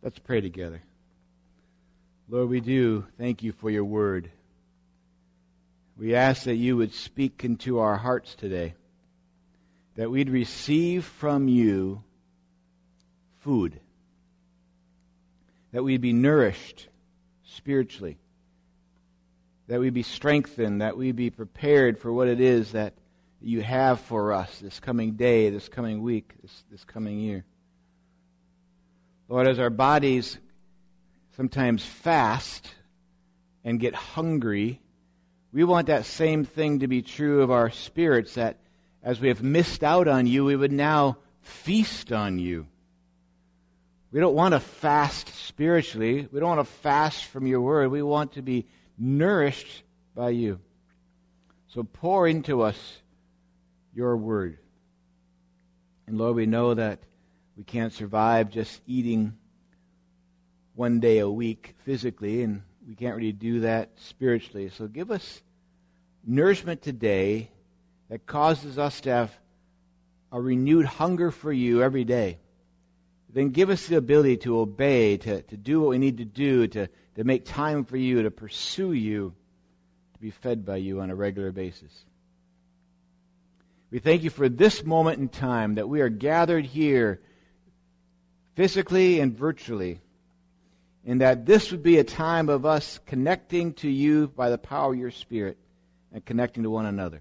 Let's pray together. Lord, we do thank you for your word. We ask that you would speak into our hearts today, that we'd receive from you food, that we'd be nourished spiritually, that we'd be strengthened, that we'd be prepared for what it is that you have for us this coming day, this coming week, this coming year. Lord, as our bodies sometimes fast and get hungry, we want that same thing to be true of our spirits, that as we have missed out on you, we would now feast on you. We don't want to fast spiritually. We don't want to fast from your word. We want to be nourished by you. So pour into us your word. And Lord, we know that we can't survive just eating one day a week physically, and we can't really do that spiritually. So give us nourishment today that causes us to have a renewed hunger for you every day. Then give us the ability to obey, to do what we need to do, to make time for you, to pursue you, to be fed by you on a regular basis. We thank you for this moment in time that we are gathered here physically and virtually, and that this would be a time of us connecting to you by the power of your Spirit and connecting to one another.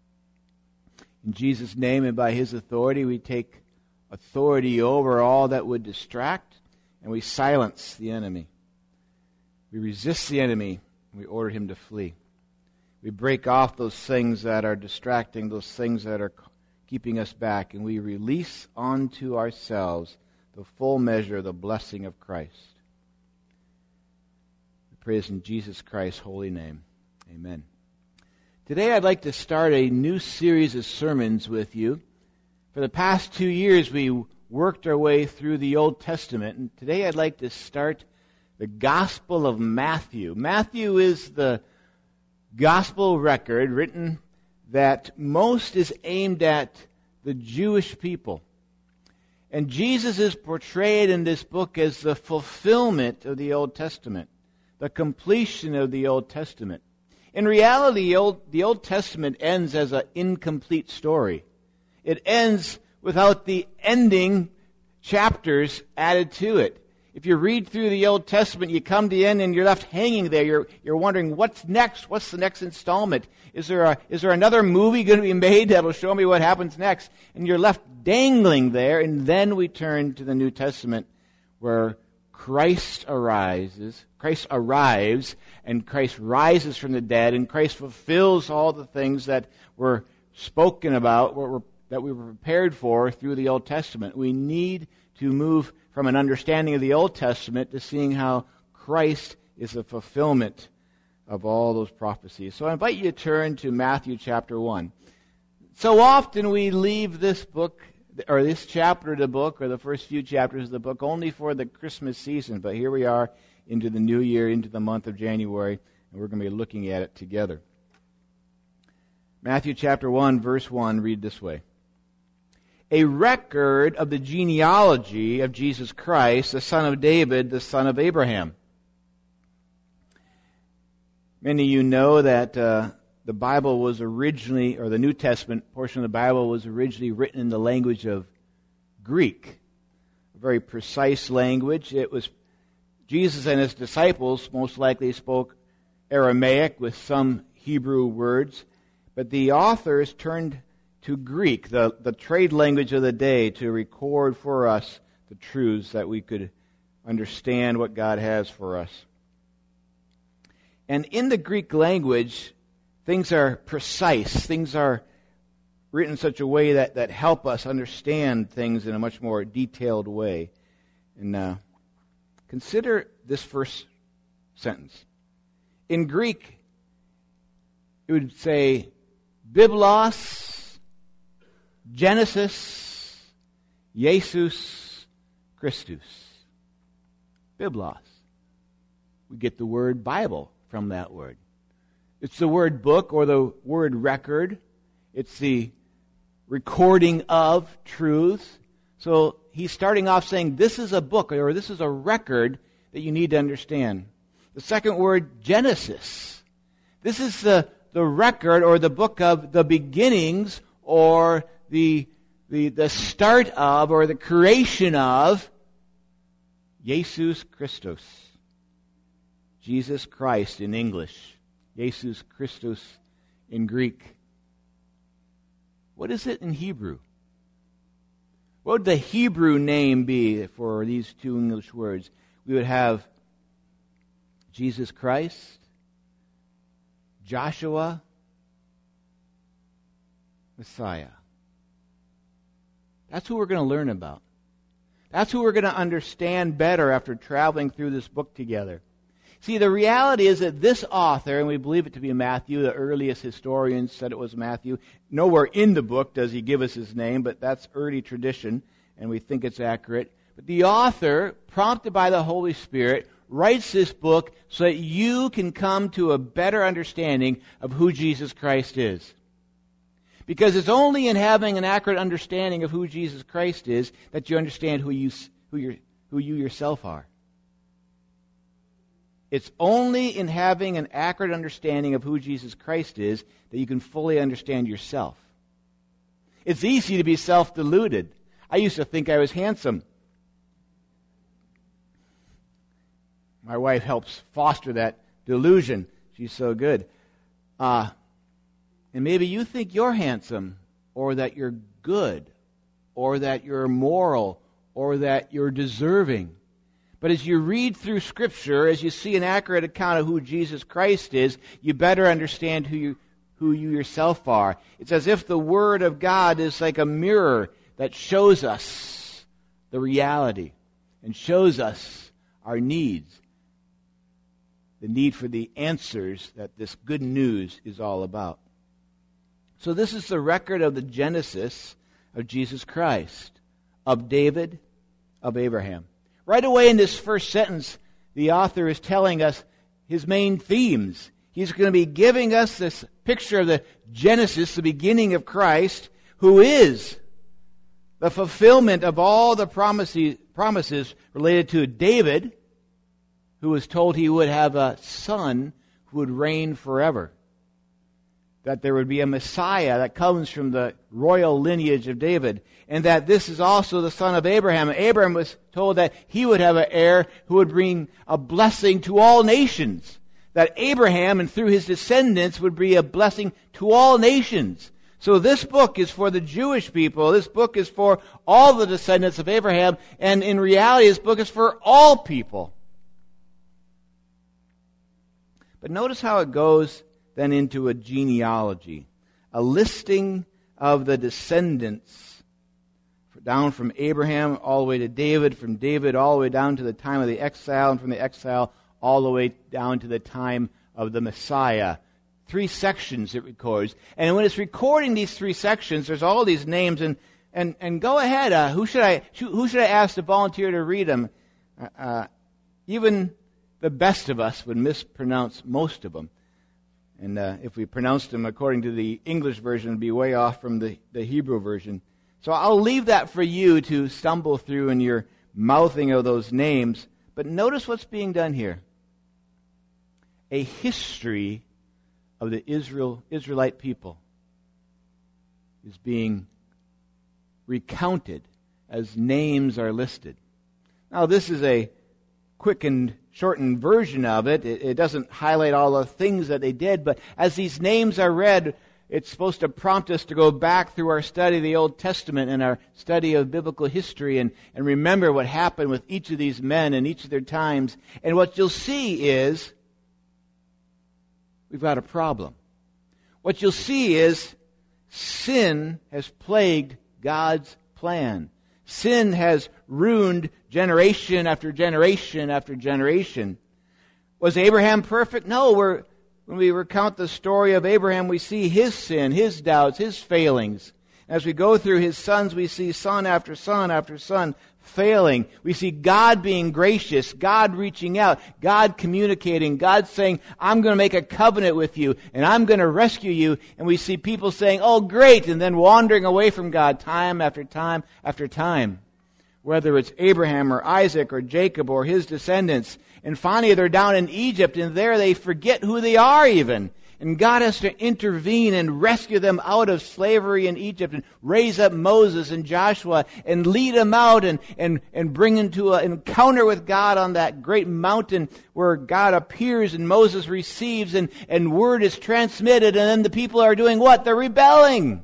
In Jesus' name and by his authority, we take authority over all that would distract, and we silence the enemy. We resist the enemy, and we order him to flee. We break off those things that are distracting, those things that are keeping us back, and we release onto ourselves the full measure of the blessing of Christ. We praise in Jesus Christ's holy name. Amen. Today I'd like to start a new series of sermons with you. For the past 2 years we worked our way through the Old Testament, and today I'd like to start the Gospel of Matthew. Matthew is the Gospel record written that most is aimed at the Jewish people. And Jesus is portrayed in this book as the fulfillment of the Old Testament, the completion of the Old Testament. In reality, the Old Testament ends as an incomplete story. It ends without the ending chapters added to it. If you read through the Old Testament, you come to the end and you're left hanging there. You're wondering, what's next? What's the next installment? Is there another movie going to be made that'll show me what happens next? And you're left dangling there. And then we turn to the New Testament, where Christ arrives, and Christ rises from the dead, and Christ fulfills all the things that were spoken about, that we were prepared for through the Old Testament. We need to move from an understanding of the Old Testament to seeing how Christ is the fulfillment of all those prophecies. So I invite you to turn to Matthew chapter 1. So often we leave this book, or this chapter of the book, or the first few chapters of the book, only for the Christmas season. But here we are into the new year, into the month of January, and we're going to be looking at it together. Matthew chapter 1, verse 1, read this way. A record of the genealogy of Jesus Christ, the son of David, the son of Abraham. Many of you know that the Bible was originally, or the New Testament portion of the Bible was originally written in the language of Greek. A very precise language. It was Jesus and his disciples most likely spoke Aramaic with some Hebrew words, but the authors turned to Greek, the trade language of the day, to record for us the truths that we could understand what God has for us. And in the Greek language, things are precise. Things are written in such a way that help us understand things in a much more detailed way. And consider this first sentence. In Greek, it would say, Biblos, Genesis, Jesus Christus. Biblos. We get the word Bible from that word. It's the word book or the word record. It's the recording of truth. So he's starting off saying this is a book, or this is a record that you need to understand. The second word, Genesis. This is the record or the book of the beginnings, or the start of, or the creation of Jesus Christos. Jesus Christ in English. Jesus Christos in Greek. What is it in Hebrew? What would the Hebrew name be for these two English words? We would have Jesus Christ, Joshua, Messiah. That's who we're going to learn about. That's who we're going to understand better after traveling through this book together. See, the reality is that this author, and we believe it to be Matthew, the earliest historians said it was Matthew. Nowhere in the book does he give us his name, but that's early tradition, and we think it's accurate. But the author, prompted by the Holy Spirit, writes this book so that you can come to a better understanding of who Jesus Christ is. Because it's only in having an accurate understanding of who Jesus Christ is that you understand who you yourself are. It's only in having an accurate understanding of who Jesus Christ is that you can fully understand yourself. It's easy to be self-deluded. I used to think I was handsome. My wife helps foster that delusion. She's so good. And maybe you think you're handsome, or that you're good, or that you're moral, or that you're deserving. But as you read through Scripture, as you see an accurate account of who Jesus Christ is, you better understand who you yourself are. It's as if the Word of God is like a mirror that shows us the reality and shows us our needs, the need for the answers that this good news is all about. So this is the record of the Genesis of Jesus Christ, of David, of Abraham. Right away in this first sentence, the author is telling us his main themes. He's going to be giving us this picture of the Genesis, the beginning of Christ, who is the fulfillment of all the promises related to David, who was told he would have a son who would reign forever. That there would be a Messiah that comes from the royal lineage of David. And that this is also the son of Abraham. Abraham was told that he would have an heir who would bring a blessing to all nations. That Abraham, and through his descendants, would be a blessing to all nations. So this book is for the Jewish people. This book is for all the descendants of Abraham. And in reality, this book is for all people. But notice how it goes then into a genealogy, a listing of the descendants, down from Abraham all the way to David, from David all the way down to the time of the exile, and from the exile all the way down to the time of the Messiah. 3 sections it records. And when it's recording these 3 sections, there's all these names, and go ahead, who should I ask to volunteer to read them? Even the best of us would mispronounce most of them. And if we pronounced them according to the English version, it would be way off from the Hebrew version. So I'll leave that for you to stumble through in your mouthing of those names. But notice what's being done here. A history of the Israelite people is being recounted as names are listed. Now, this is a quickened, shortened version of it. It doesn't highlight all the things that they did, but as these names are read, it's supposed to prompt us to go back through our study of the Old Testament and our study of biblical history and remember what happened with each of these men and each of their times. And what you'll see is we've got a problem. What you'll see is sin has plagued God's plan. Sin has ruined generation after generation after generation. Was Abraham perfect? No. When we recount the story of Abraham, we see his sin, his doubts, his failings. As we go through his sons, we see son after son after son failing. We see God being gracious, God reaching out, God communicating, God saying, I'm going to make a covenant with you, and I'm going to rescue you. And we see people saying, oh, great, and then wandering away from God time after time after time. whether it's Abraham or Isaac or Jacob or his descendants. And finally they're down in Egypt, and there they forget who they are even. And God has to intervene and rescue them out of slavery in Egypt and raise up Moses and Joshua and lead them out and bring them to an encounter with God on that great mountain where God appears and Moses receives and word is transmitted, and then the people are doing what? They're rebelling.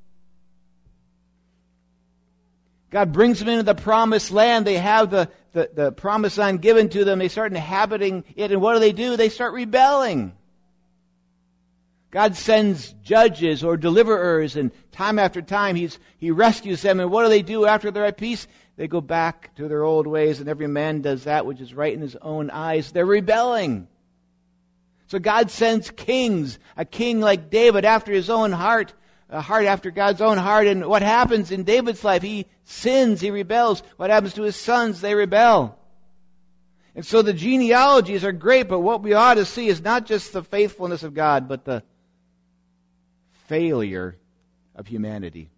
God brings them into the promised land. They have the promised land given to them. They start inhabiting it, and what do? They start rebelling. God sends judges or deliverers, and time after time He rescues them. And what do after they're at peace? They go back to their old ways, and every man does that which is right in his own eyes. They're rebelling. So God sends kings, a king like David after his own heart, a heart after God's own heart. And what happens in David's life? He sins, he rebels. What happens to his sons? They rebel. And so the genealogies are great, but what we ought to see is not just the faithfulness of God, but the failure of humanity.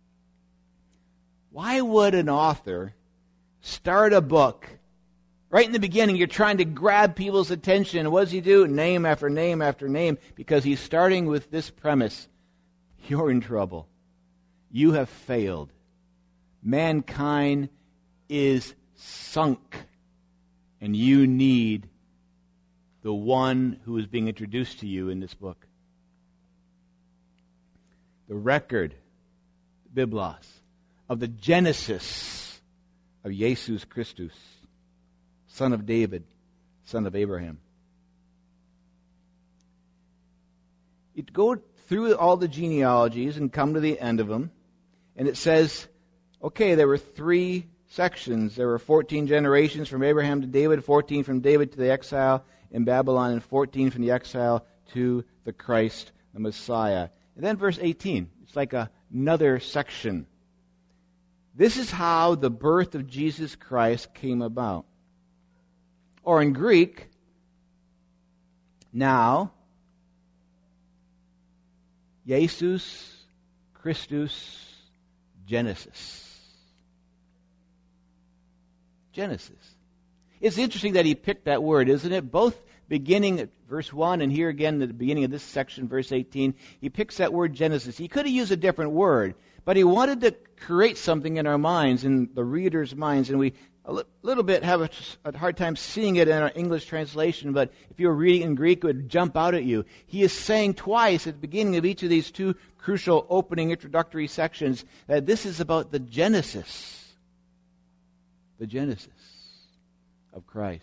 Why would an author start a book right in the beginning? You're trying to grab people's attention. What does he do? Name after name after name, because he's starting with this premise: you're in trouble. You have failed. Mankind is sunk, and you need the one who is being introduced to you in this book. The record, Biblos, of the genesis of Jesus Christus, son of David, son of Abraham. You'd go through all the genealogies and come to the end of them, and it says, okay, there were 3 sections. There were 14 generations from Abraham to David, 14 from David to the exile in Babylon, and 14 from the exile to the Christ, the Messiah. And then verse 18, it's like another section. This is how the birth of Jesus Christ came about. Or in Greek, now, Jesus Christus Genesis. Genesis. It's interesting that he picked that word, isn't it? Both beginning at verse 1 and here again at the beginning of this section, verse 18, he picks that word Genesis. He could have used a different word, but he wanted to create something in our minds, in the reader's minds, and we a little bit have a hard time seeing it in our English translation, but if you were reading in Greek, it would jump out at you. He is saying twice at the beginning of each of these 2 crucial opening introductory sections that this is about the Genesis of Christ.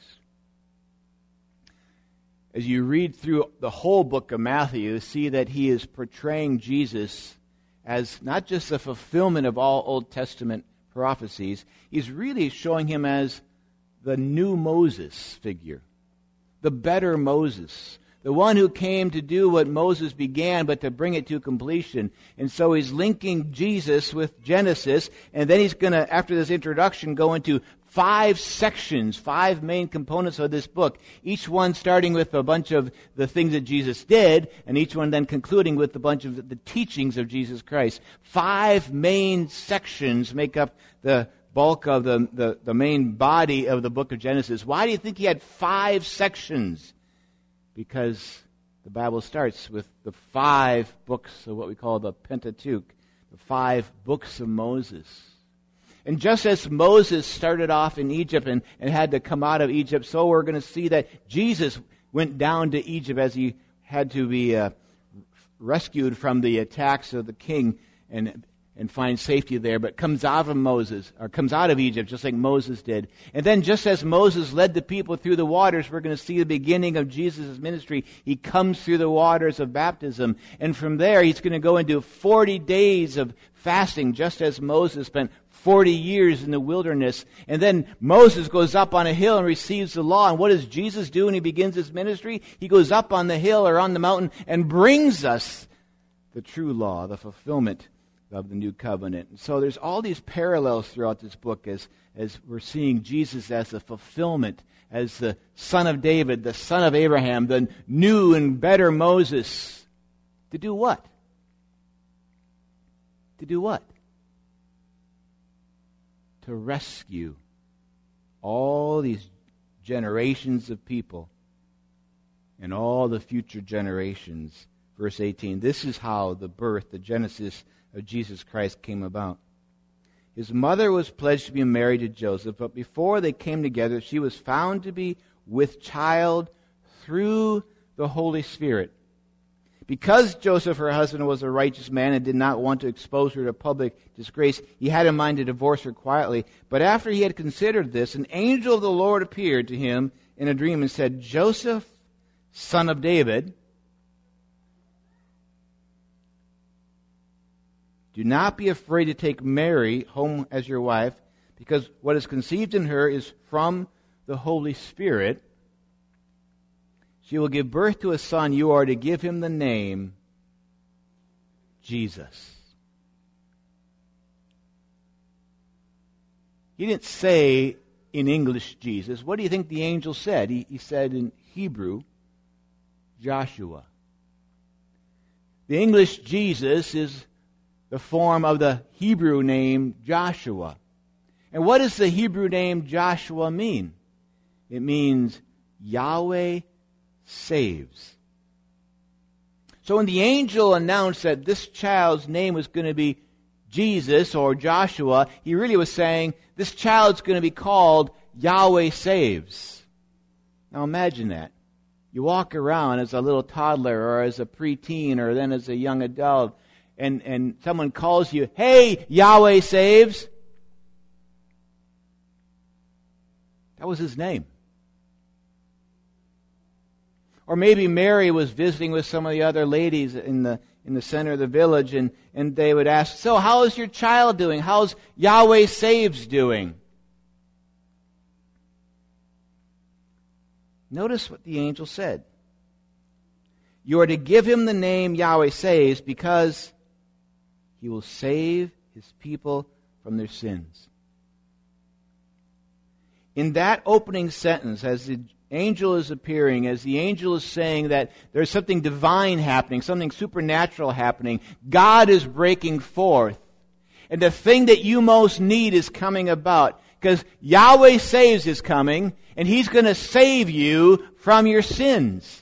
As you read through the whole book of Matthew, you see that he is portraying Jesus as not just a fulfillment of all Old Testament prophecies. He's really showing him as the new Moses figure, the better Moses, the one who came to do what Moses began, but to bring it to completion. And so he's linking Jesus with Genesis, and then he's going to, after this introduction, go into 5 sections, 5 main components of this book, each one starting with a bunch of the things that Jesus did, and each one then concluding with a bunch of the teachings of Jesus Christ. 5 main sections make up the bulk of the main body of the book of Genesis. Why do you think he had 5 sections? Because the Bible starts with the 5 books of what we call the Pentateuch, the 5 books of Moses. And just as Moses started off in Egypt and had to come out of Egypt, so we're going to see that Jesus went down to Egypt as he had to be rescued from the attacks of the king and find safety there, but comes out of Egypt just like Moses did. And then just as Moses led the people through the waters, we're going to see the beginning of Jesus' ministry. He comes through the waters of baptism, and from there he's going to go into 40 days of fasting, just as Moses spent 40 years in the wilderness. And then Moses goes up on a hill and receives the law. And what does Jesus do when he begins his ministry? He goes up on the hill or on the mountain and brings us the true law, the fulfillment of the new covenant. And so there's all these parallels throughout this book as we're seeing Jesus as the fulfillment, as the son of David, the son of Abraham, the new and better Moses. To do what? To do what? to rescue all these generations of people and all the future generations. Verse 18, this is how the birth, the genesis of Jesus Christ came about. His mother was pledged to be married to Joseph, but before they came together, she was found to be with child through the Holy Spirit. Because Joseph, her husband, was a righteous man and did not want to expose her to public disgrace, he had in mind to divorce her quietly. But after he had considered this, an angel of the Lord appeared to him in a dream and said, Joseph, son of David, do not be afraid to take Mary home as your wife, because what is conceived in her is from the Holy Spirit. She will give birth to a son. You are to give him the name Jesus. He didn't say in English Jesus. What do you think the angel said? He said in Hebrew, Joshua. The English Jesus is the form of the Hebrew name Joshua. And what does the Hebrew name Joshua mean? It means Yahweh saves. So when the angel announced that this child's name was going to be Jesus or Joshua, he really was saying this child's going to be called Yahweh saves. Now imagine that. You walk around as a little toddler or as a preteen or then as a young adult, and someone calls you, hey, Yahweh saves. That was his name. Or maybe Mary was visiting with some of the other ladies in the center of the village, and they would ask, so how is your child doing? How's Yahweh saves doing? Notice what the angel said. You are to give him the name Yahweh saves because he will save his people from their sins. In that opening sentence, as the angel is appearing, as the angel is saying that there's something divine happening, something supernatural happening, God is breaking forth. And the thing that you most need is coming about. Because Yahweh saves is coming, and he's going to save you from your sins.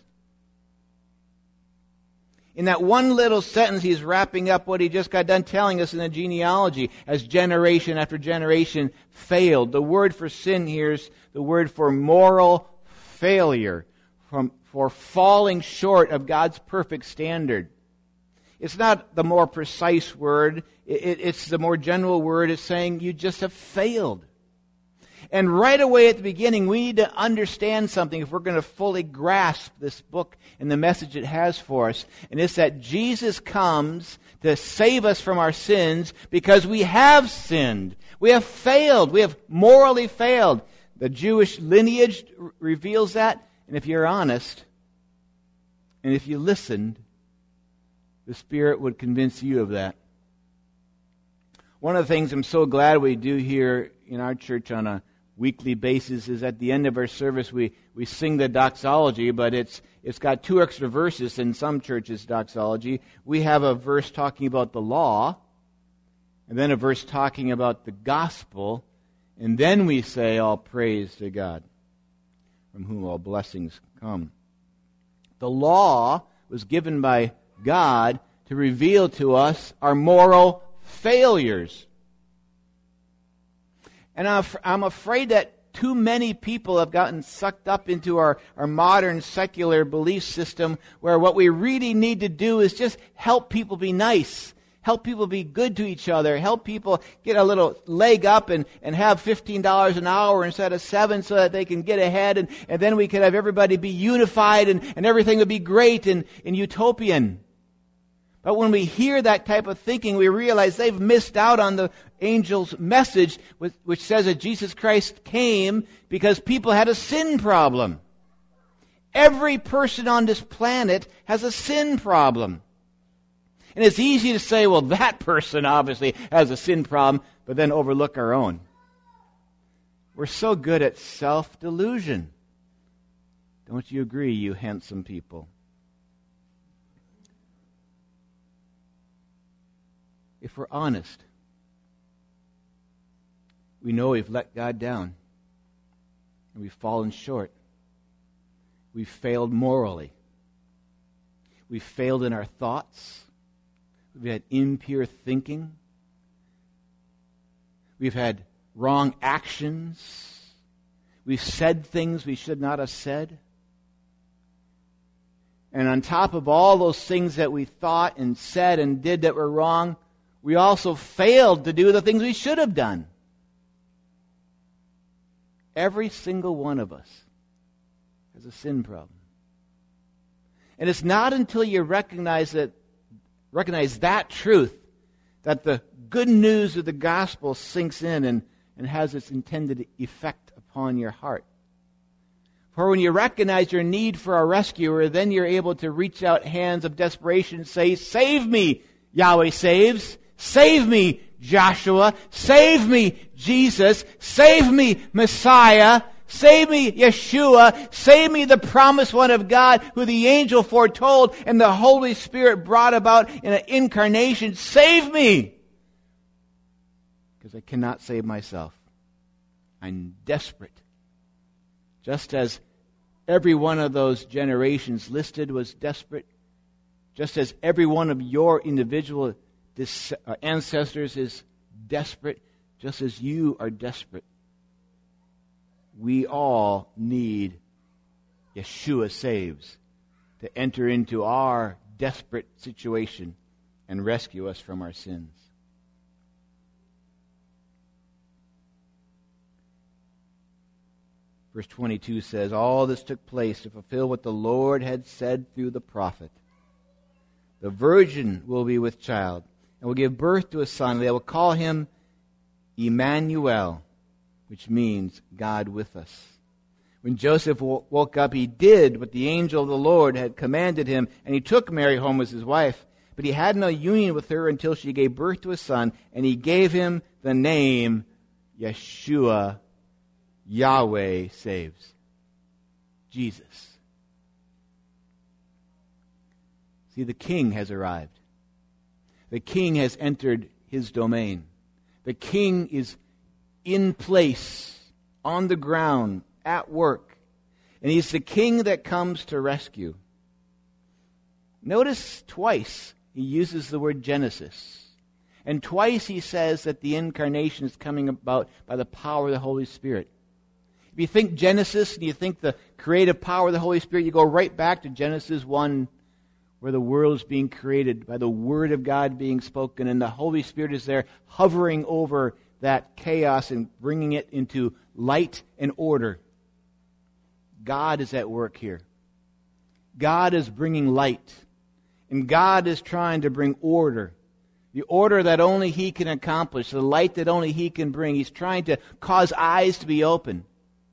In that one little sentence, he's wrapping up what he just got done telling us in the genealogy, as generation after generation failed. The word for sin here is the word for moral failure, for falling short of God's perfect standard. It's not the more precise word, it's the more general word. It's saying you just have failed. And right away at the beginning, we need to understand something if we're going to fully grasp this book and the message it has for us. And it's that Jesus comes to save us from our sins because we have sinned. We have failed. We have morally failed. The Jewish lineage reveals that. And if you're honest, and if you listened, the Spirit would convince you of that. One of the things I'm so glad we do here in our church on a weekly basis is at the end of our service we sing the doxology, but it's got 2 extra verses in some churches' doxology. We have a verse talking about the law, and then a verse talking about the gospel, and then we say all praise to God, from whom all blessings come. The law was given by God to reveal to us our moral failures. And I'm afraid that too many people have gotten sucked up into our modern secular belief system where what we really need to do is just help people be nice, help people be good to each other, help people get a little leg up and have $15 an hour instead of $7 so that they can get ahead, and then we could have everybody be unified and everything would be great and utopian. But when we hear that type of thinking, we realize they've missed out on the angel's message, which says that Jesus Christ came because people had a sin problem. Every person on this planet has a sin problem. And it's easy to say, well, that person obviously has a sin problem, but then overlook our own. We're so good at self-delusion. Don't you agree, you handsome people? If we're honest, we know we've let God down. And we've fallen short. We've failed morally. We've failed in our thoughts. We've had impure thinking. We've had wrong actions. We've said things we should not have said. And on top of all those things that we thought and said and did that were wrong, we also failed to do the things we should have done. Every single one of us has a sin problem. And it's not until you recognize that truth that the good news of the gospel sinks in and has its intended effect upon your heart. For when you recognize your need for a rescuer, then you're able to reach out hands of desperation and say, "Save me, Yahweh saves. Save me, Joshua. Save me, Jesus. Save me, Messiah. Save me, Yeshua. Save me, the promised one of God, who the angel foretold and the Holy Spirit brought about in an incarnation. Save me! Because I cannot save myself. I'm desperate. Just as every one of those generations listed was desperate, just as every one of your individual ancestors is desperate, just as you are desperate, we all need Yeshua saves to enter into our desperate situation and rescue us from our sins. Verse 22 says, all this took place to fulfill what the Lord had said through the prophet. The virgin will be with child and will give birth to a son. They will call him Emmanuel, which means God with us. When Joseph woke up, he did what the angel of the Lord had commanded him, and he took Mary home as his wife. But he had no union with her until she gave birth to a son, and he gave him the name Yeshua. Yahweh saves. Jesus. See, the king has arrived. The king has entered his domain. The king is in place, on the ground, at work. And he's the king that comes to rescue. Notice twice he uses the word Genesis. And twice he says that the incarnation is coming about by the power of the Holy Spirit. If you think Genesis and you think the creative power of the Holy Spirit, you go right back to Genesis 1, where the world is being created by the Word of God being spoken, and the Holy Spirit is there hovering over that chaos and bringing it into light and order. God is at work here. God is bringing light. And God is trying to bring order. The order that only He can accomplish. The light that only He can bring. He's trying to cause eyes to be open.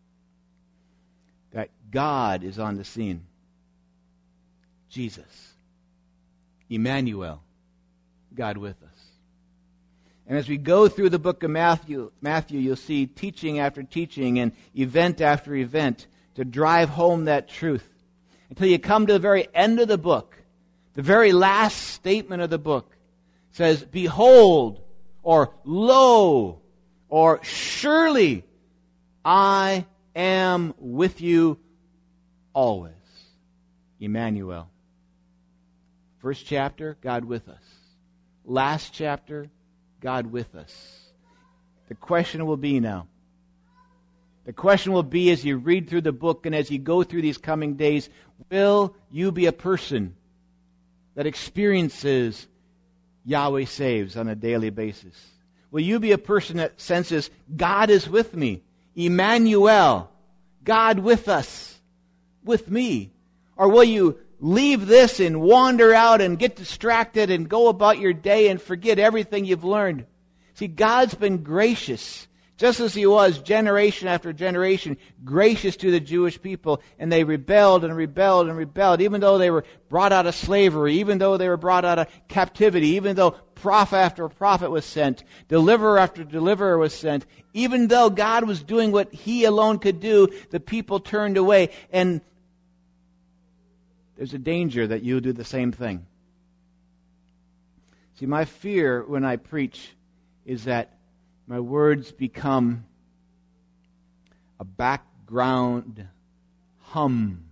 That God is on the scene. Jesus. Emmanuel. God with us. And as we go through the book of Matthew, you'll see teaching after teaching and event after event to drive home that truth. Until you come to the very end of the book. The very last statement of the book says, behold, or lo, or surely I am with you always. Emmanuel. First chapter, God with us. Last chapter, God with us. The question will be now. The question will be as you read through the book and as you go through these coming days, will you be a person that experiences Yahweh saves on a daily basis? Will you be a person that senses God is with me? Emmanuel, God with us, with me. Or will you leave this and wander out and get distracted and go about your day and forget everything you've learned? See, God's been gracious, just as He was generation after generation, gracious to the Jewish people, and they rebelled and rebelled and rebelled, even though they were brought out of slavery, even though they were brought out of captivity, even though prophet after prophet was sent, deliverer after deliverer was sent, even though God was doing what He alone could do, the people turned away. And there's a danger that you'll do the same thing. See, my fear when I preach is that my words become a background hum,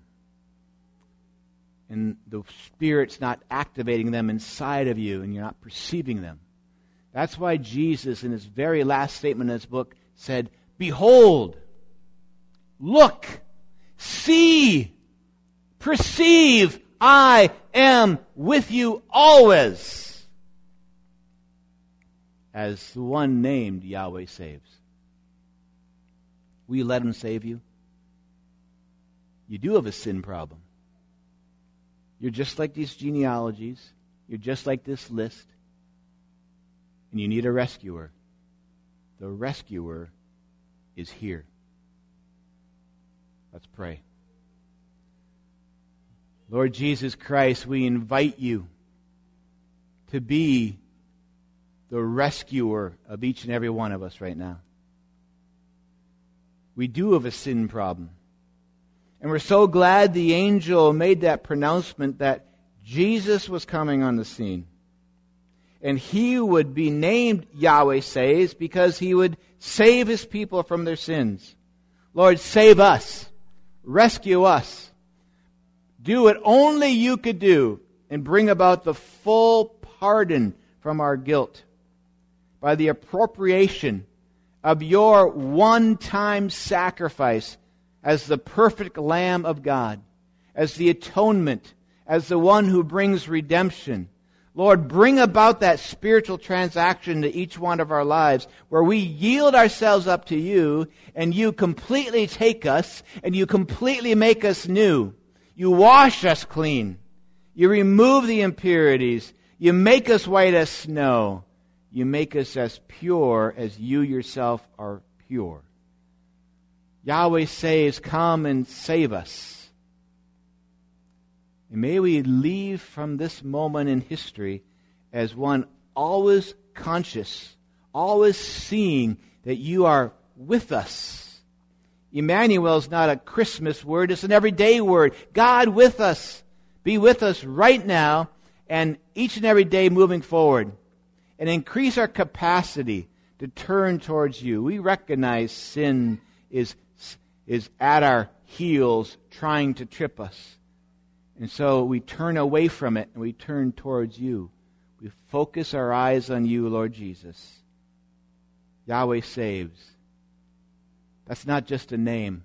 and the Spirit's not activating them inside of you, and you're not perceiving them. That's why Jesus, in his very last statement in his book, said, "Behold, look, see, perceive, I am with you always," as the one named Yahweh saves. Will you let him save you? You do have a sin problem. You're just like these genealogies. You're just like this list. And you need a rescuer. The rescuer is here. Let's pray. Lord Jesus Christ, we invite you to be the rescuer of each and every one of us right now. We do have a sin problem. And we're so glad the angel made that pronouncement that Jesus was coming on the scene. And he would be named Yahweh Saves because he would save his people from their sins. Lord, save us. Rescue us. Do what only you could do and bring about the full pardon from our guilt by the appropriation of your one-time sacrifice as the perfect Lamb of God, as the atonement, as the one who brings redemption. Lord, bring about that spiritual transaction to each one of our lives where we yield ourselves up to you and you completely take us and you completely make us new. You wash us clean. You remove the impurities. You make us white as snow. You make us as pure as you yourself are pure. Yahweh says, come and save us. And may we leave from this moment in history as one always conscious, always seeing that you are with us. Emmanuel is not a Christmas word, it's an everyday word. God with us. Be with us right now and each and every day moving forward. And increase our capacity to turn towards you. We recognize sin is at our heels trying to trip us. And so we turn away from it and we turn towards you. We focus our eyes on you, Lord Jesus. Yahweh saves. That's not just a name.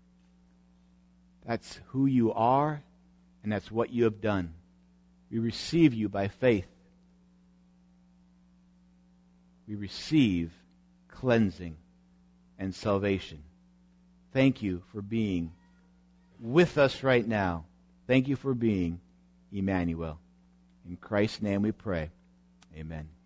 That's who you are and that's what you have done. We receive you by faith. We receive cleansing and salvation. Thank you for being with us right now. Thank you for being Emmanuel. In Christ's name we pray. Amen.